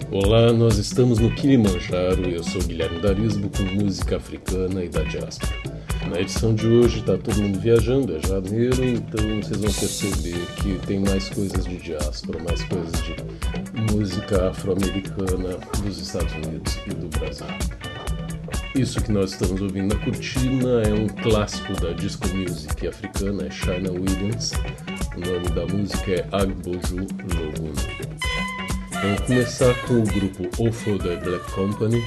Olá, nós estamos no Kilimanjaro e eu sou Guilherme Darisbo com música africana e da diáspora. Na edição de hoje está todo mundo viajando, é janeiro, então vocês vão perceber que tem mais coisas de diáspora, mais coisas de música afro-americana dos Estados Unidos e do Brasil. Isso que nós estamos ouvindo na cortina é um clássico da disco music africana, é Shaina Williams. O nome da música é Agboju Logun. Vamos começar com o grupo Ofo The Black Company.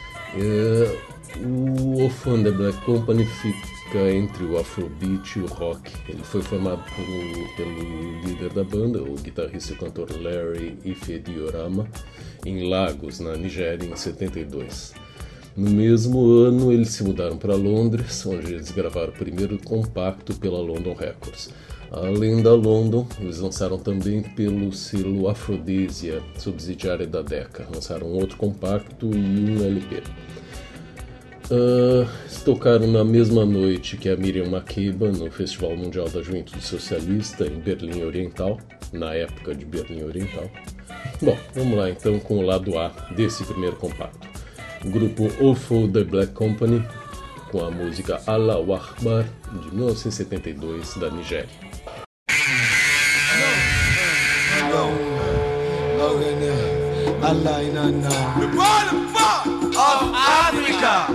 O Ofo The Black Company fica entre o Afrobeat e o rock. Ele foi formado pelo líder da banda, o guitarrista e cantor Larry Ifediorama, em Lagos, na Nigéria, em 72. No mesmo ano, eles se mudaram para Londres, onde eles gravaram o primeiro compacto pela London Records. Além da London, eles lançaram também pelo selo Afrodisia, subsidiária da Decca. Lançaram outro compacto e um LP. Eles tocaram na mesma noite que a Miriam Makeba no Festival Mundial da Juventude Socialista em Berlim Oriental, na época de Berlim Oriental. Bom, vamos lá então com o lado A desse primeiro compacto. O grupo Ofo The Black Company, com a música Allahu Akbar, de 1972, da Nigéria. The bottom of Africa.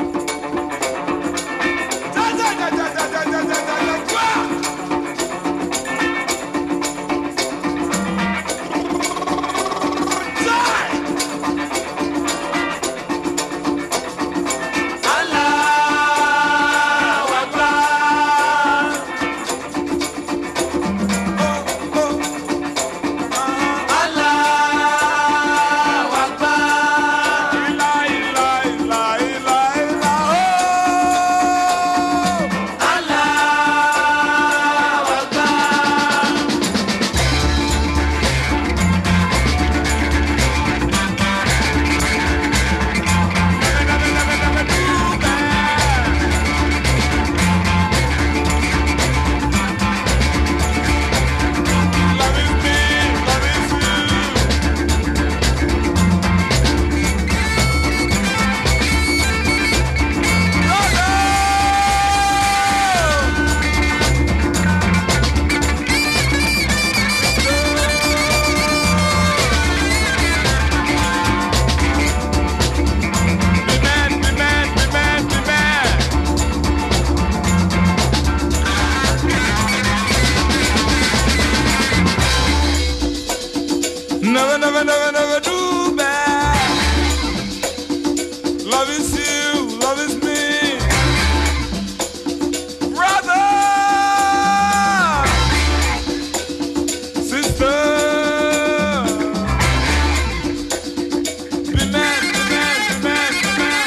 Never do bad. Love is you, love is me, brother, sister. Be man, be man, be man, be man.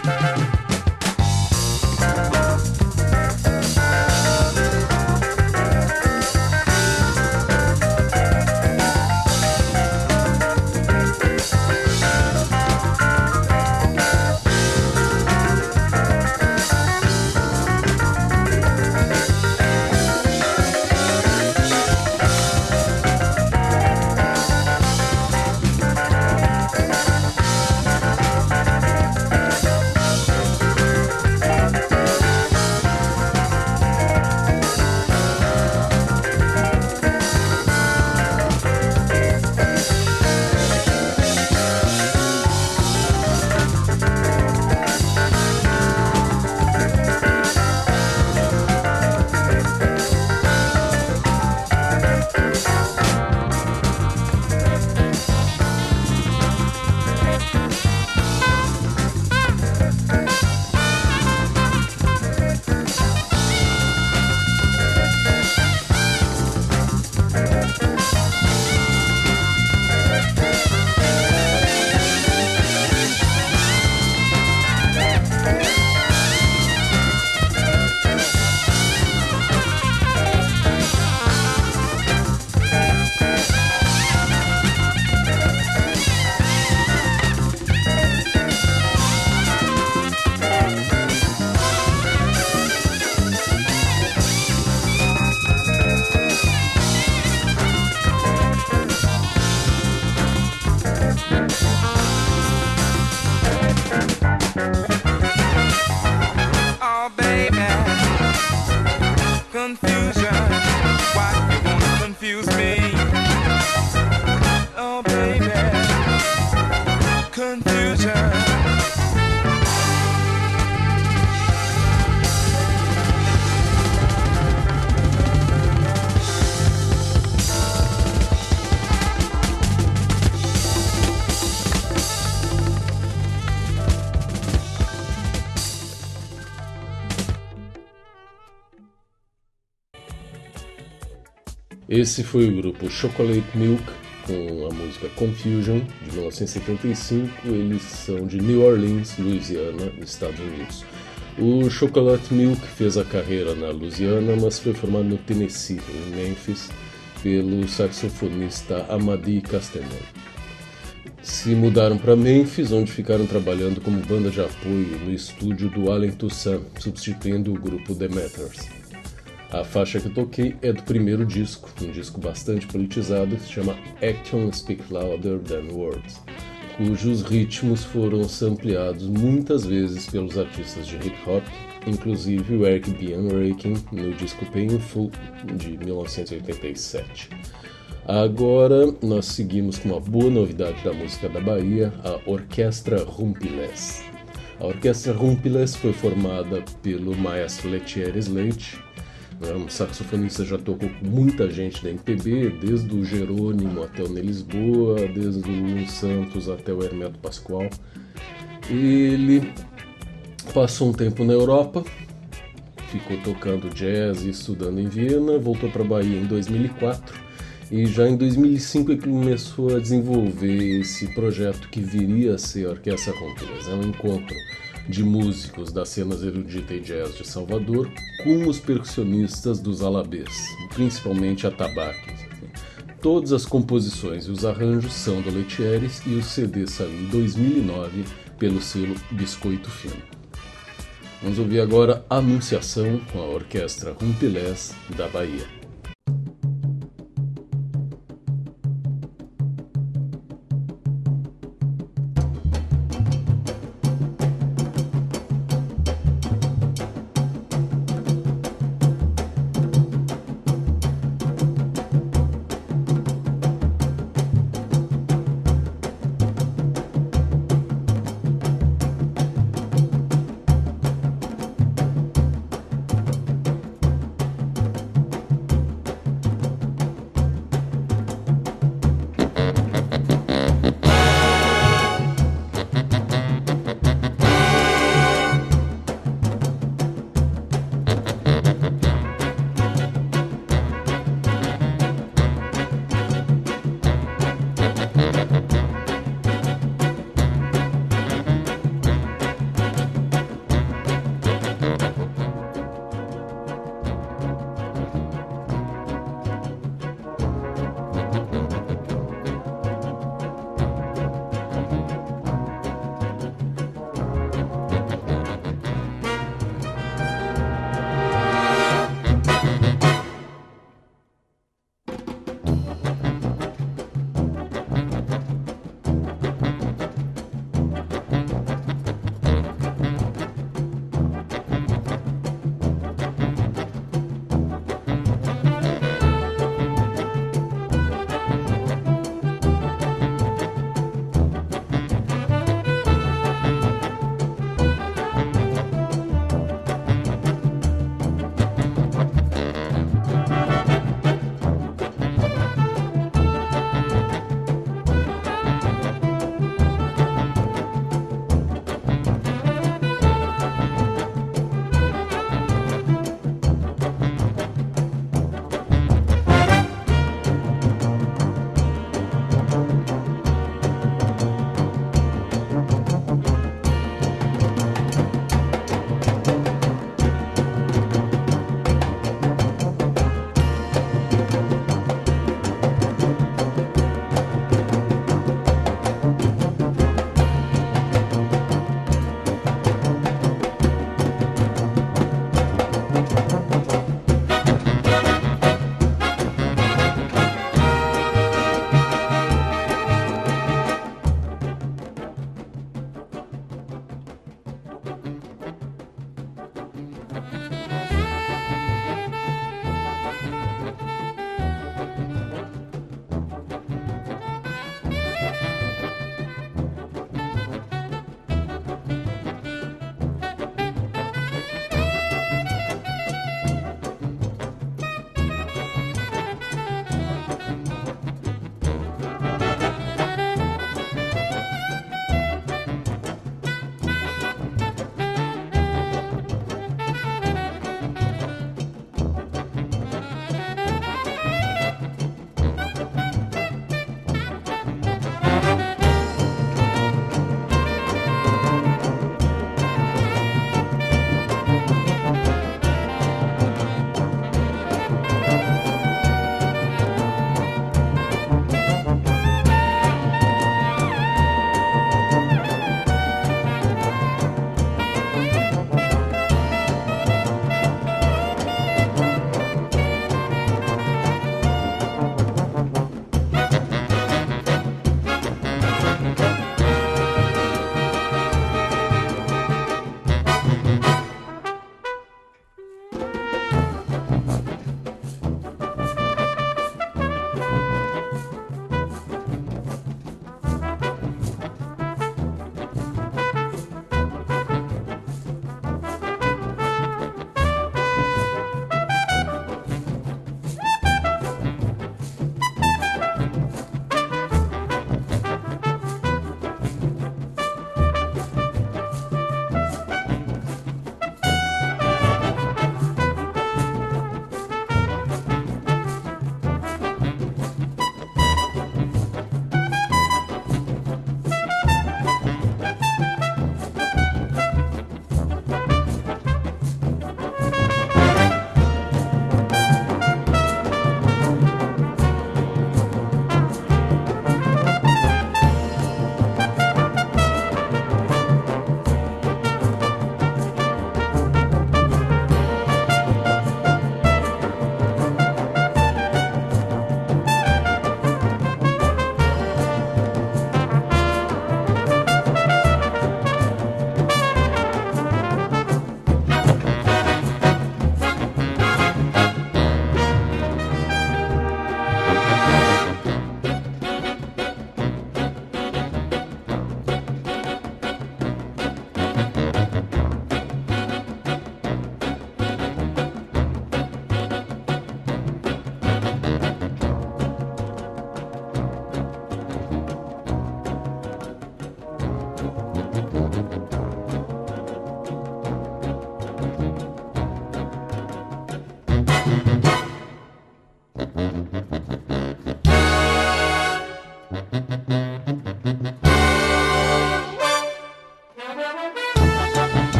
Esse foi o grupo Chocolate Milk com a música Confusion, de 1975. Eles são de New Orleans, Louisiana, Estados Unidos. O Chocolate Milk fez a carreira na Louisiana, mas foi formado no Tennessee, em Memphis, pelo saxofonista Amadi Castellan. Se mudaram para Memphis, onde ficaram trabalhando como banda de apoio no estúdio do Allen Toussaint, substituindo o grupo The Matters. A faixa que eu toquei é do primeiro disco, um disco bastante politizado, que se chama Actions Speak Louder Than Words, cujos ritmos foram sampleados muitas vezes pelos artistas de hip-hop, inclusive o Eric B. Rakim no disco Painful, de 1987. Agora nós seguimos com uma boa novidade da música da Bahia, a Orquestra Rumpilés. A Orquestra Rumpilés foi formada pelo maestro Lettieri Slate, um saxofonista, já tocou com muita gente da MPB, desde o Jerônimo até o Ney Lisboa, desde o Lulu Santos até o Hermeto Pascoal. Ele passou um tempo na Europa, ficou tocando jazz e estudando em Viena, voltou para a Bahia em 2004 e já em 2005 ele começou a desenvolver esse projeto que viria a ser a Orquestra Rumpilés. É um encontro de músicos das cenas erudita e jazz de Salvador com os percussionistas dos Alabês, principalmente atabaques. Todas as composições e os arranjos são do Lettieri e o CD saiu em 2009 pelo selo Biscoito Fino. Vamos ouvir agora Anunciação com a Orquestra Rumpilés da Bahia.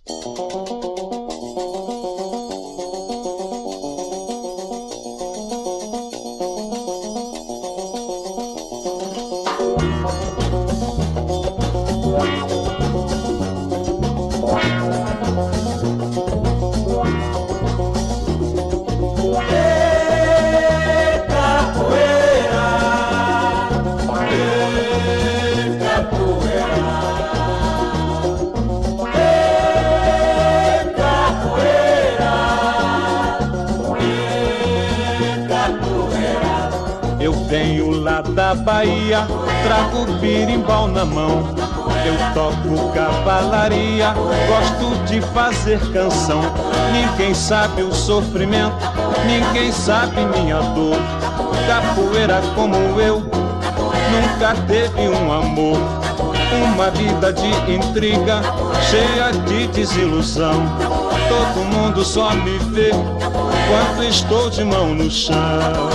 Da Bahia, trago birimbau na mão. Eu toco cavalaria, gosto de fazer canção. Ninguém sabe o sofrimento, ninguém sabe minha dor. Capoeira como eu, nunca teve um amor. Uma vida de intriga, cheia de desilusão. Todo mundo só me vê quando estou de mão no chão.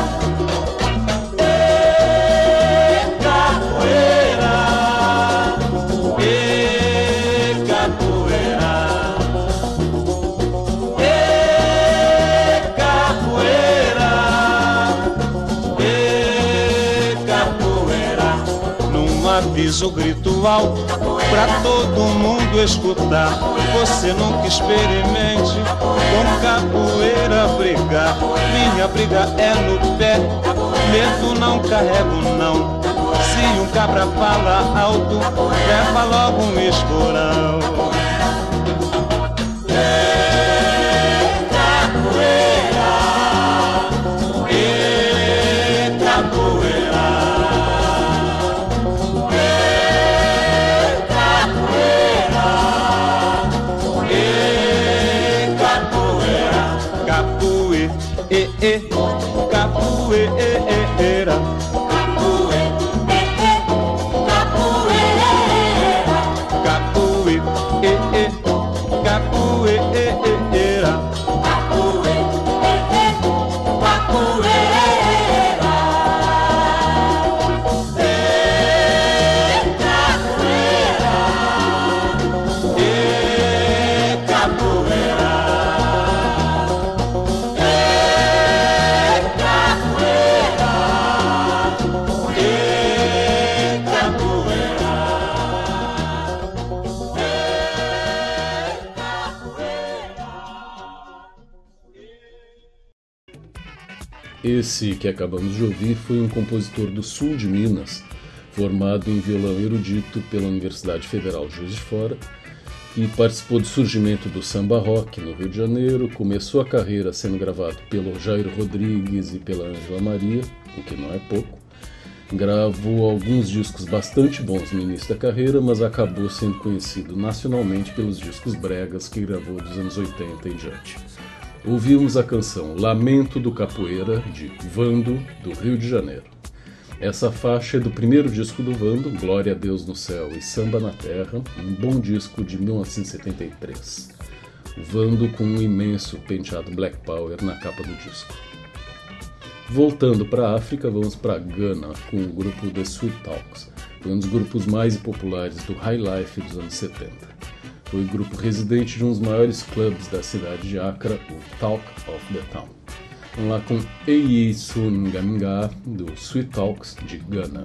Aviso grito alto pra todo mundo escutar. Você nunca experimente com capoeira brigar. Minha briga é no pé, medo não carrego não. Se um cabra fala alto, leva logo um esporão. Capoeira, Esse que acabamos de ouvir foi um compositor do sul de Minas, formado em violão erudito pela Universidade Federal de Juiz de Fora, e participou do surgimento do samba rock no Rio de Janeiro. Começou a carreira sendo gravado pelo Jair Rodrigues e pela Ângela Maria, o que não é pouco. Gravou alguns discos bastante bons no início da carreira, mas acabou sendo conhecido nacionalmente pelos discos bregas que gravou dos anos 80 em diante. Ouvimos a canção Lamento do Capoeira, de Vando, do Rio de Janeiro. Essa faixa é do primeiro disco do Vando, Glória a Deus no Céu e Samba na Terra, um bom disco de 1973. O Vando com um imenso penteado Black Power na capa do disco. Voltando para a África, vamos para Gana com o grupo The Sweet Talks. Foi um dos grupos mais populares do High Life dos anos 70. Foi o grupo residente de um dos maiores clubes da cidade de Accra, o Talk of the Town. Vamos lá com Eyi Sungaminga, do Sweet Talks de Gana.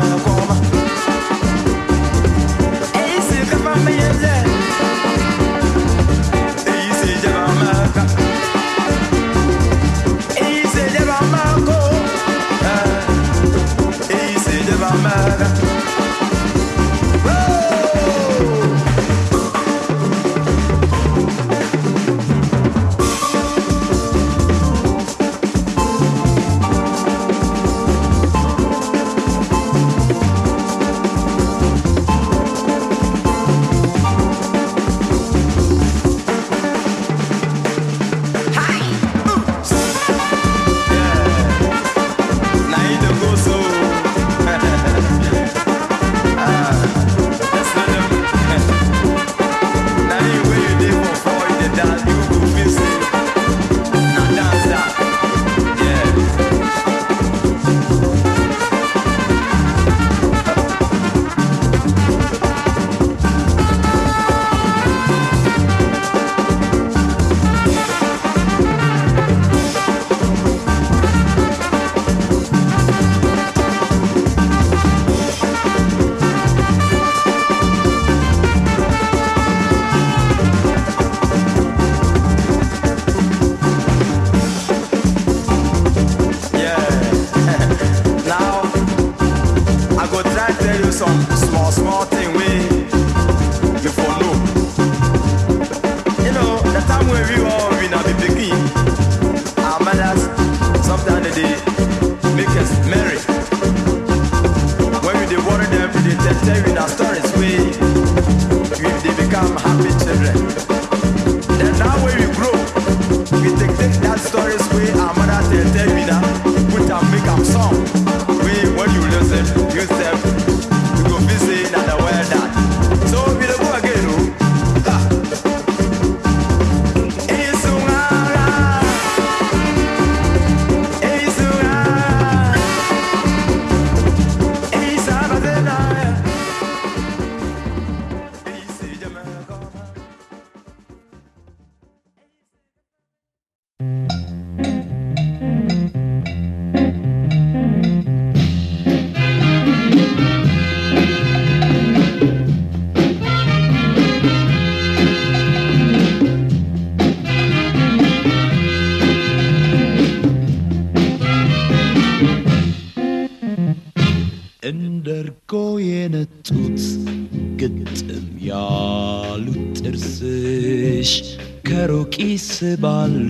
ባሉ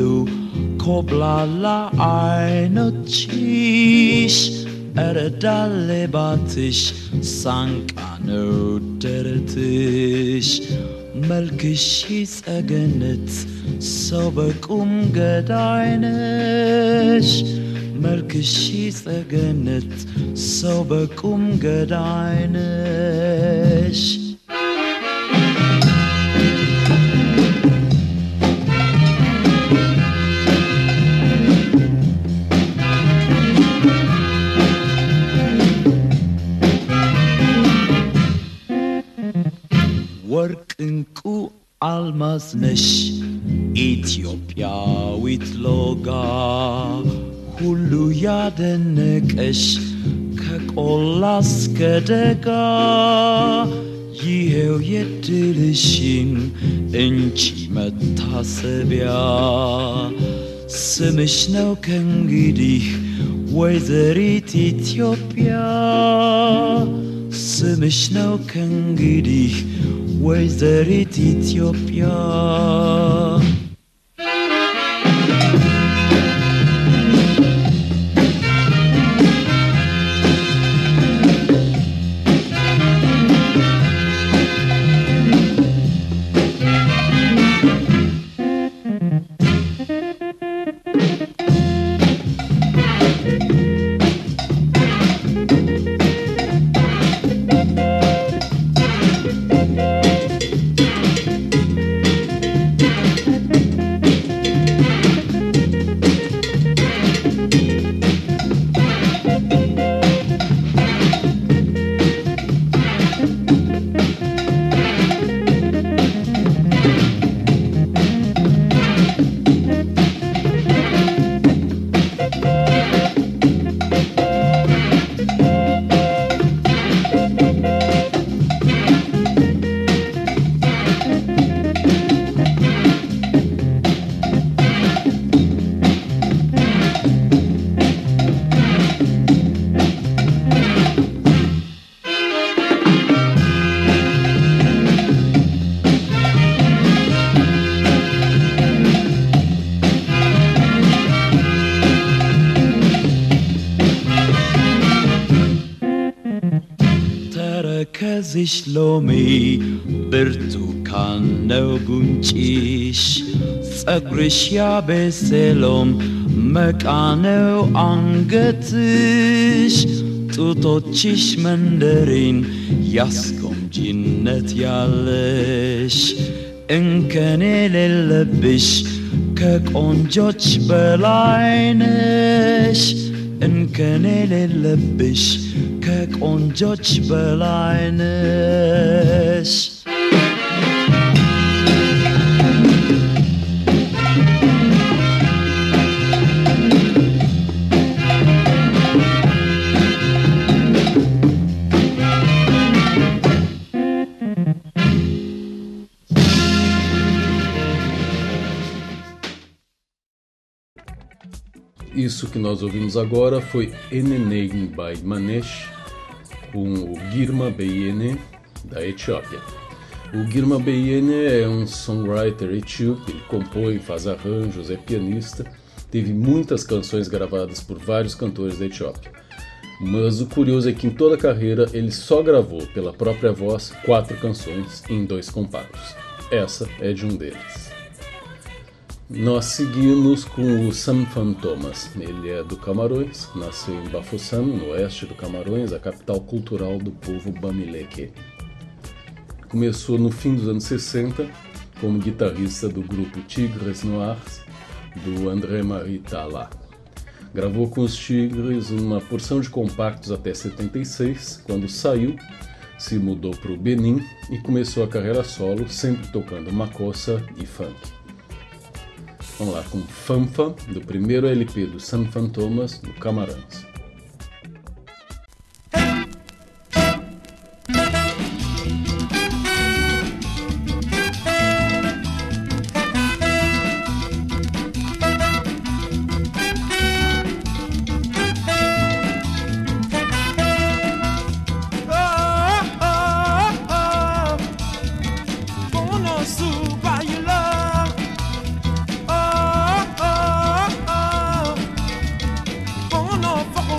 ኮብላላ አይኖችሽ እረዳሌ ባትሽ ሳንቃ ነው ደረትሽ መልክሽ ጸገነት ሰው በቁም ገዳይነሽ መልክሽ ጸገነት ሰው በቁም ገዳይነሽ ወርቅንቁ አልማዝነሽ ኢትዮጵያዊት ሎጋ ሁሉ ያደነቀሽ ከቆላ እስከ ደጋ ይሄው የድልሽን እንጂ መታሰቢያ ስምሽ ነው ከእንግዲህ ወይዘሪት ኢትዮጵያ ስምሽ ነው ከእንግዲህ ወይዘሪት ኢትዮጵያ ተከዝሽ ሎሚ ብርቱካን ነው ጉንጭሽ ጸጉርሽ ያበሰሎም መቃ ነው አንገትሽ ጡቶችሽ መንደሬን ያስቆምጂነት ያለሽ እንከን የሌለብሽ ከቆንጆች በላይ ነሽ እንከን የሌለብሽ ከቆንጆች በላይ ነሽ Isso que nós ouvimos agora foi Eneneng by Manesh, com o Girma Beyene, da Etiópia. O Girma Beyene é um songwriter etíope, ele compõe, faz arranjos, é pianista, teve muitas canções gravadas por vários cantores da Etiópia. Mas o curioso é que em toda a carreira ele só gravou pela própria voz 4 canções em 2 compactos. Essa é de um deles. Nós seguimos com o Samfan Thomas. Ele é do Camarões, nasceu em Bafoussam, no oeste do Camarões, a capital cultural do povo Bamileke. Começou no fim dos anos 60 como guitarrista do grupo Tigres Noirs, do André-Marie Talla. Gravou com os Tigres uma porção de compactos até 76, quando saiu, se mudou para o Benin e começou a carreira solo, sempre tocando makossa e funk. Vamos lá com Fanfa, do primeiro LP do Samfan Thomas, do Camarões. Fuck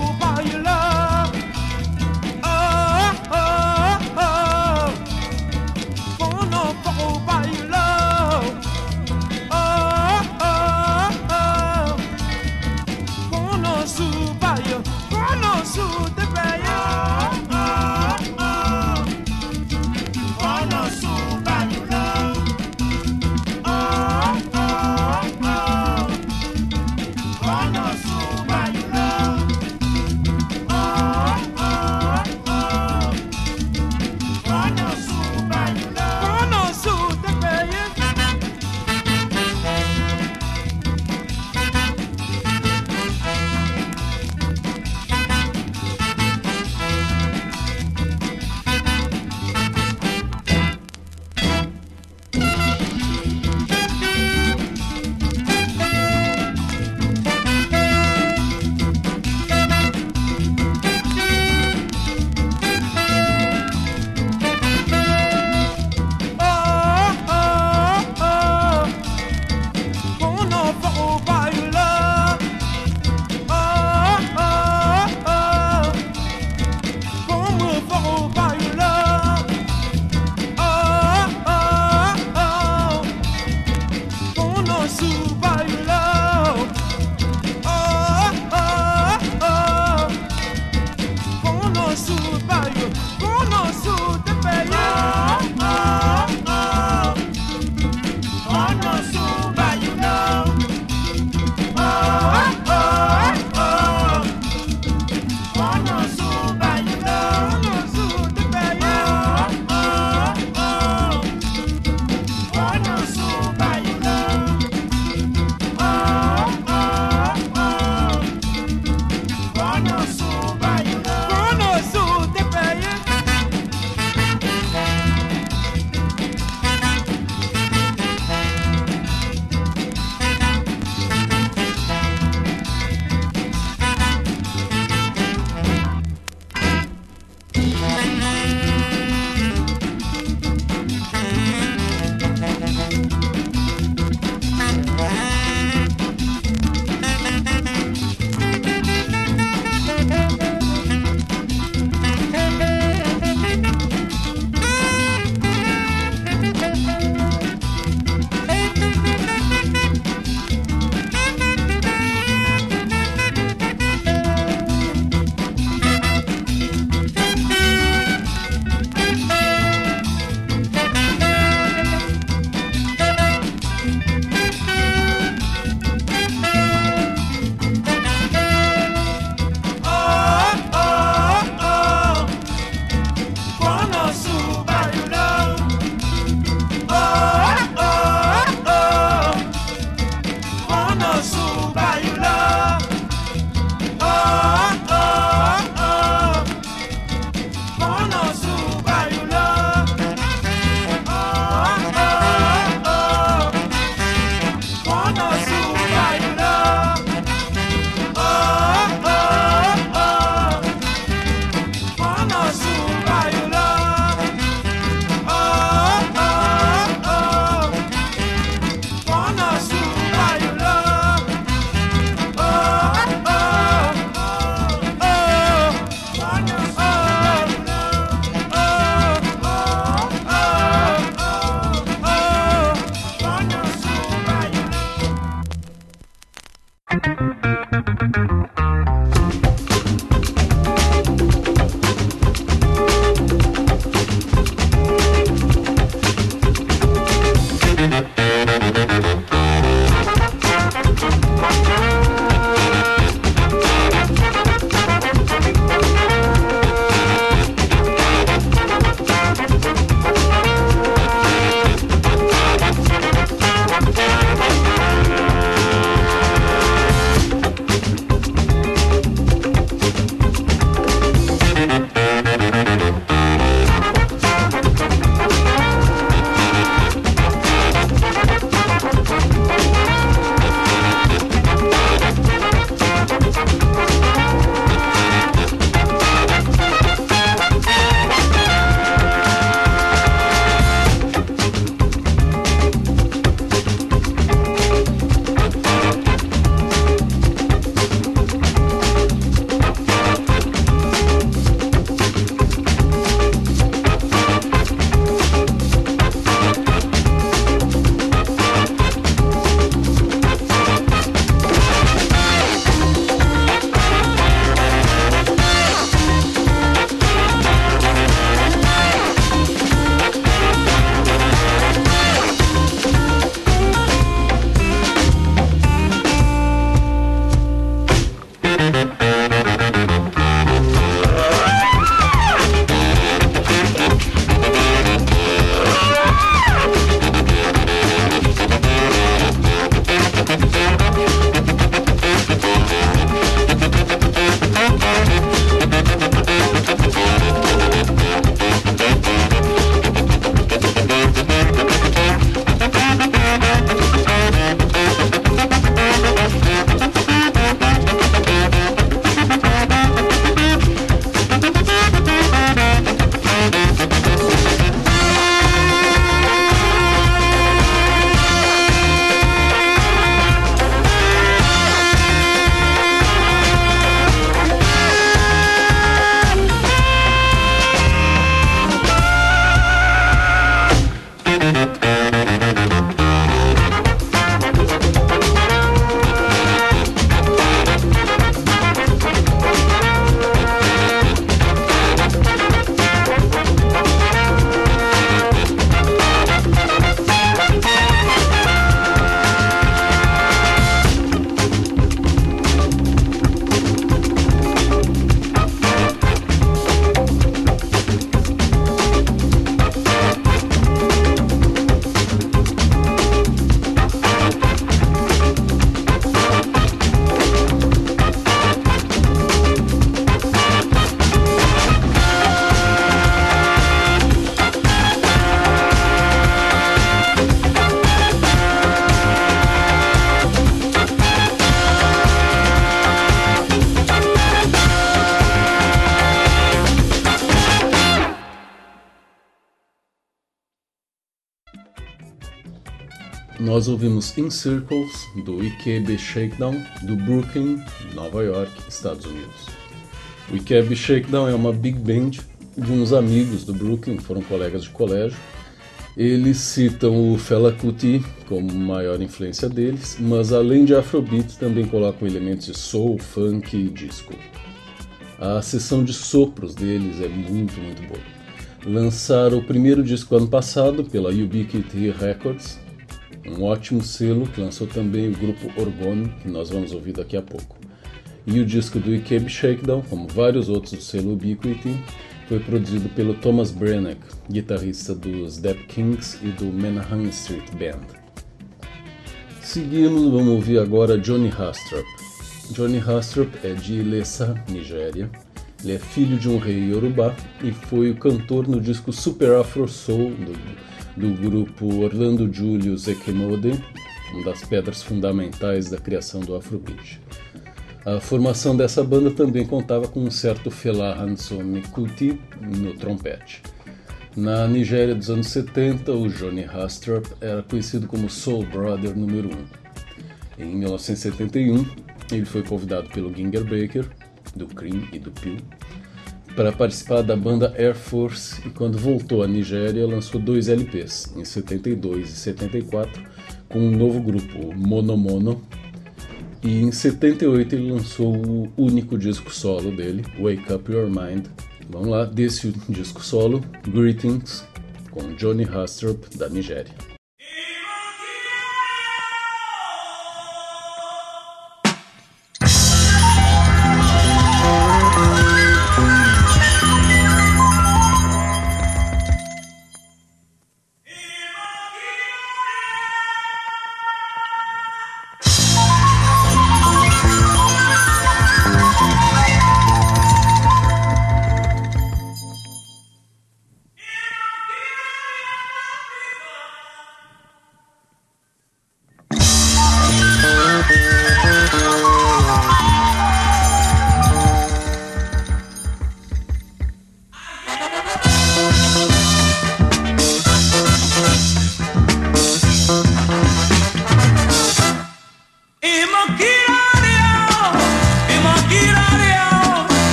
Nós ouvimos In Circles, do Ikebe Shakedown, do Brooklyn, Nova York, Estados Unidos. O Ikebe Shakedown é uma big band de uns amigos do Brooklyn, foram colegas de colégio. Eles citam o Fela Kuti como maior influência deles, mas além de Afrobeat também colocam elementos de soul, funk e disco. A sessão de sopros deles é muito boa. Lançaram o primeiro disco ano passado pela Ubiquity Records, um ótimo selo que lançou também o grupo Orgone, que nós vamos ouvir daqui a pouco. E o disco do Ikebe Shakedown, como vários outros do selo Ubiquity, foi produzido pelo Thomas Brenneck, guitarrista dos Dap Kings e do Menahan Street Band. Seguimos, vamos ouvir agora Johnny Hastrup. Johnny Hastrup é de Ilesa, Nigéria. Ele é filho de um rei Yorubá e foi o cantor no disco Super Afro Soul do grupo Orlando Julius Ekemode, uma das pedras fundamentais da criação do Afrobeat. A formação dessa banda também contava com um certo Fela Hansome Kuti no trompete. Na Nigéria dos anos 70, o Johnny Hastrup era conhecido como Soul Brother número 1. Em 1971, ele foi convidado pelo Ginger Baker, do Cream e do Peel, para participar da banda Air Force e quando voltou à Nigéria lançou 2 LPs, em 72 e 74, com um novo grupo, o Mono Mono, e em 78 ele lançou o único disco solo dele, Wake Up Your Mind. Vamos lá, desse disco solo, Greetings, com Johnny Hastrup, da Nigéria.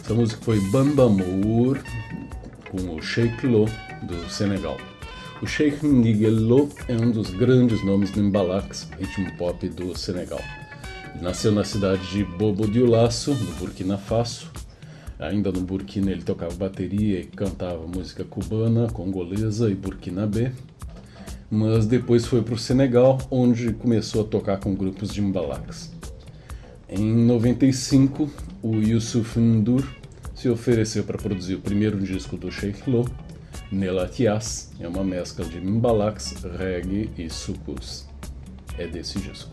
Essa música foi Bamba Mour, com o Sheikh Lo, do Senegal. O Sheikh Ndiguel Lo é um dos grandes nomes do mbalax, ritmo pop do Senegal. Ele nasceu na cidade de Bobo Dioulasso, no Burkina Faso. Ainda no Burkina ele tocava bateria e cantava música cubana, congolesa e burkinabé. Mas depois foi para o Senegal, onde começou a tocar com grupos de mbalax. Em 95, o Youssouf N'Dour se ofereceu para produzir o primeiro disco do Sheikh Lo, Nelatias, é uma mescla de mbalax, reggae e soukous. É desse disco.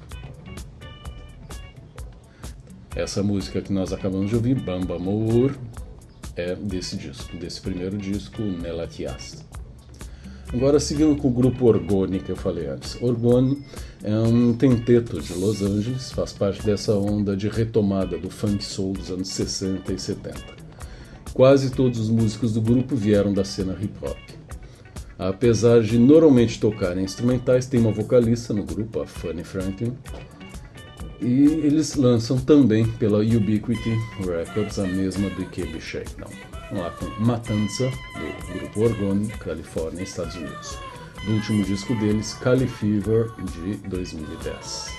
Essa música que nós acabamos de ouvir, Bamba Mour, é desse disco, desse primeiro disco, Nelatias. Agora, seguindo com o grupo Orgone, que eu falei antes. Orgone é um quinteto de Los Angeles, faz parte dessa onda de retomada do funk soul dos anos 60 e 70. Quase todos os músicos do grupo vieram da cena hip-hop. Apesar de normalmente tocarem instrumentais, tem uma vocalista no grupo, a Fanny Franklin, e eles lançam também pela Ubiquity Records a mesma do KB Shakedown. Vamos lá com Matanza, do grupo Orgone, Califórnia, Estados Unidos. Do último disco deles, Cali Fever, de 2010.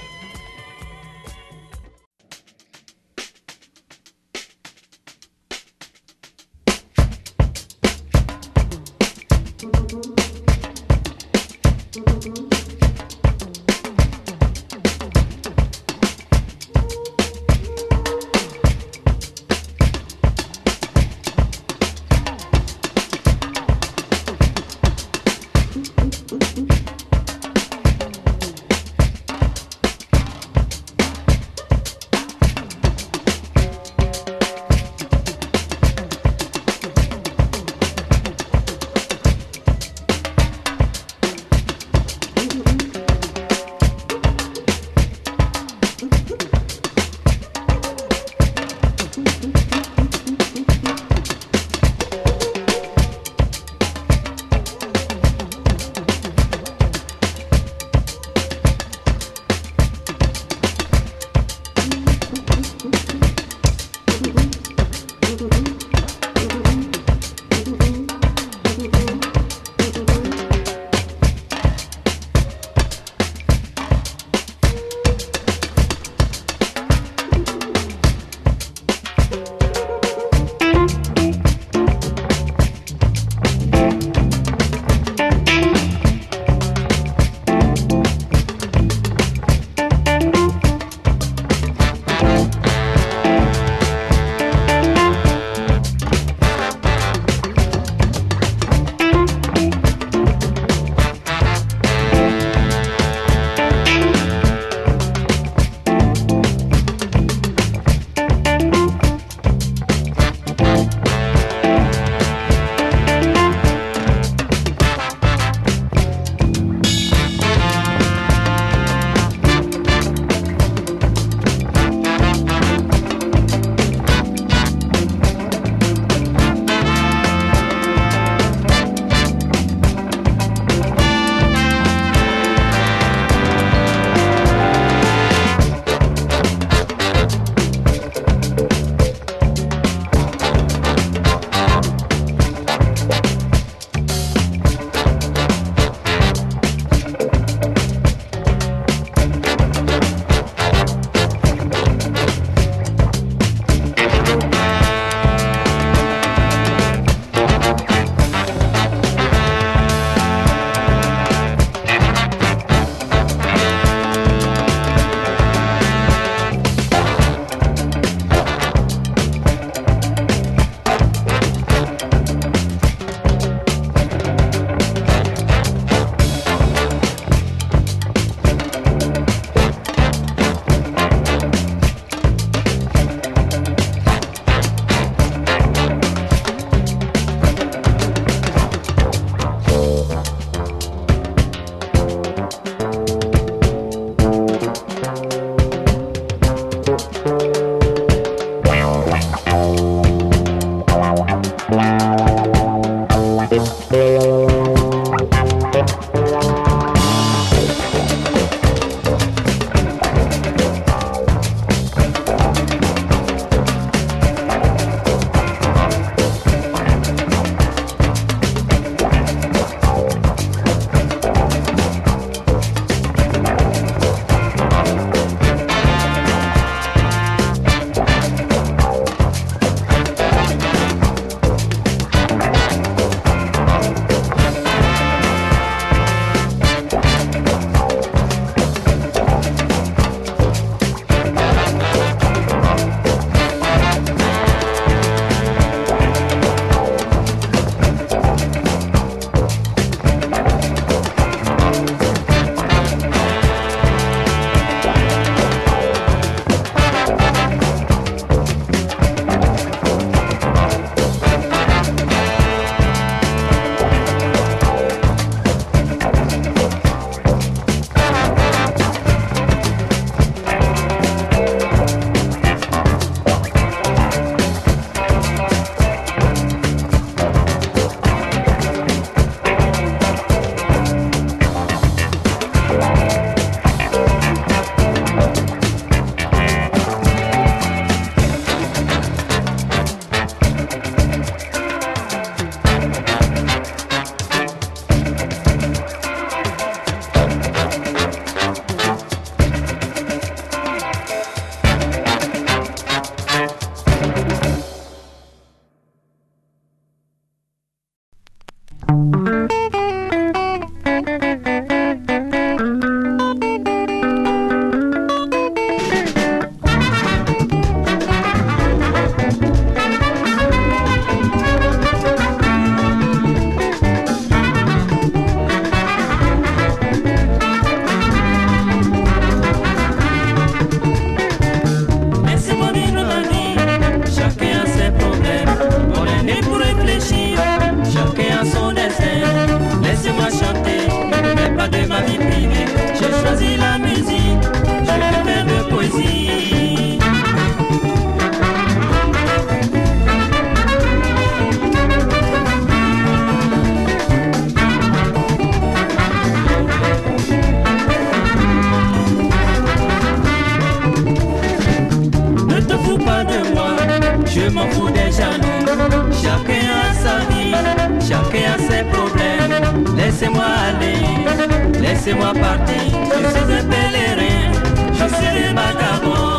laissez-moi aller, laissez-moi partir. Je suis un pèlerin, je suis un vagabond.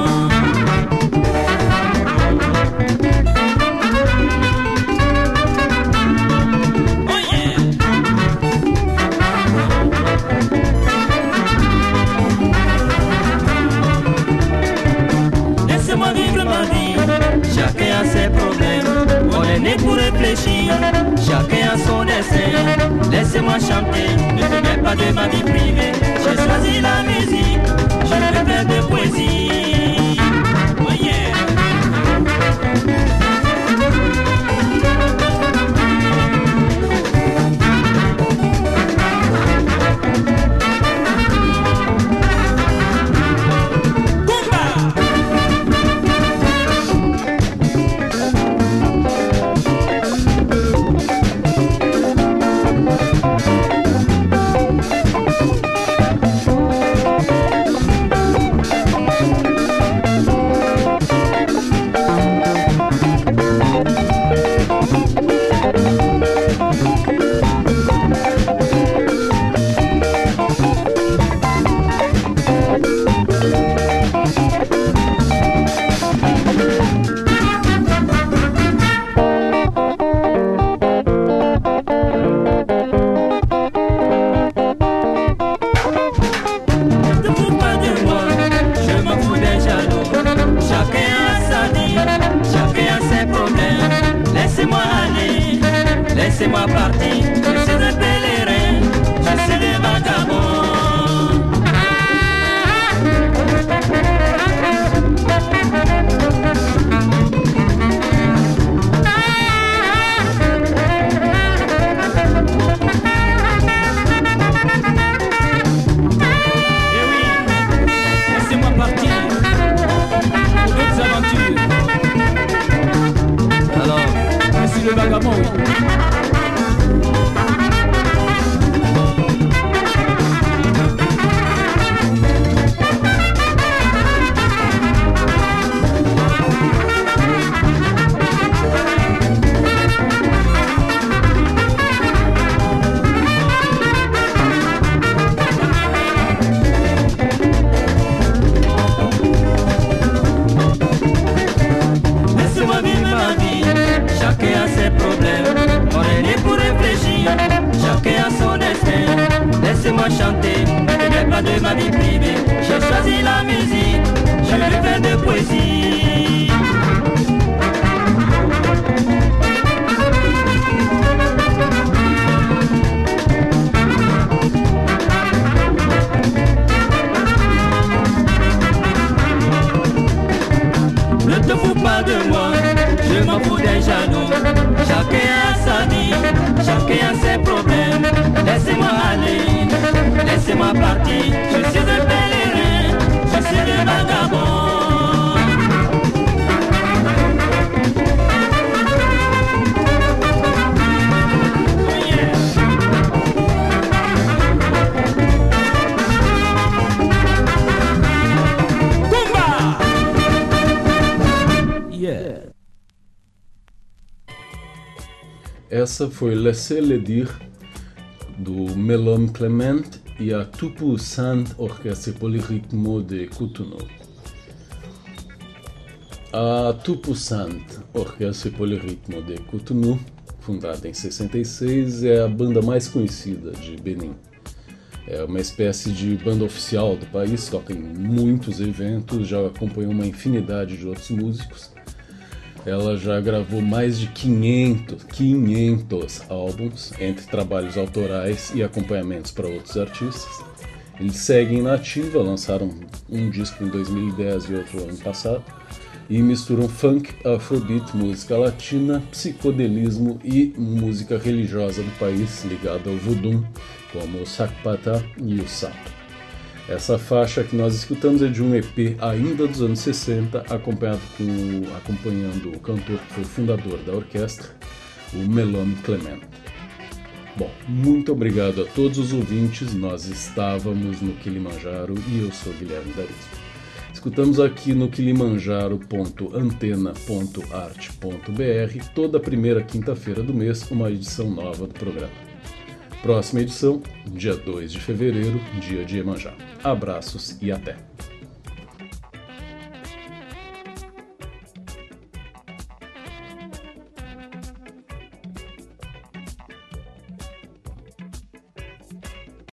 Chacun a ses problèmes, on est né pour réfléchir. Chacun a son destin, laissez-moi chanter. Ne te mêle pas de ma vie privée. J'ai choisi la musique, je vais faire de poésie. Oh yeah. Laissez-moi partir, je suis un pèlerin, je suis un vagabond. Eh oui, laissez-moi partir pour d'autres aventures. Alors, je suis le vagabond, oui. Laissez-moi chanter, ne mêle pas de ma vie privée. J'ai choisi la musique, je vais faire de poésie. Ne te fous pas de moi, je m'en fous des jaloux. Chacun a sa vie, chacun a ses problèmes. Laissez-moi aller, laissez-moi partir. Je suis un pèlerin, je suis un vagabond. Oh yeah. Kumba! Yeah. Essa foi Laissez-le dire do Melom Clement e a Tupu Sant Orquestra Polirritmo de Cotonou. A Tupu Sant Orquestra Polirritmo de Cotonou, fundada em 66, é a banda mais conhecida de Benin. É uma espécie de banda oficial do país, toca em muitos eventos, já acompanhou uma infinidade de outros músicos. Ela já gravou mais de 500 álbuns, entre trabalhos autorais e acompanhamentos para outros artistas. Eles seguem na ativa, lançaram um disco em 2010 e outro ano passado, e misturam funk, afrobeat, música latina, psicodelismo e música religiosa do país, ligada ao voodoo, como o Sakpata e o Sapo. Essa faixa que nós escutamos é de um EP ainda dos anos 60, acompanhando o cantor que foi o fundador da orquestra, o Melom Clement. Bom, muito obrigado a todos os ouvintes, nós estávamos no Kilimanjaro e eu sou Guilherme D'Arisco. Escutamos aqui no kilimanjaro.antena.arte.br toda a primeira quinta-feira do mês uma edição nova do programa. Próxima edição, dia 2 de fevereiro, dia de Iemanjá. Abraços e até!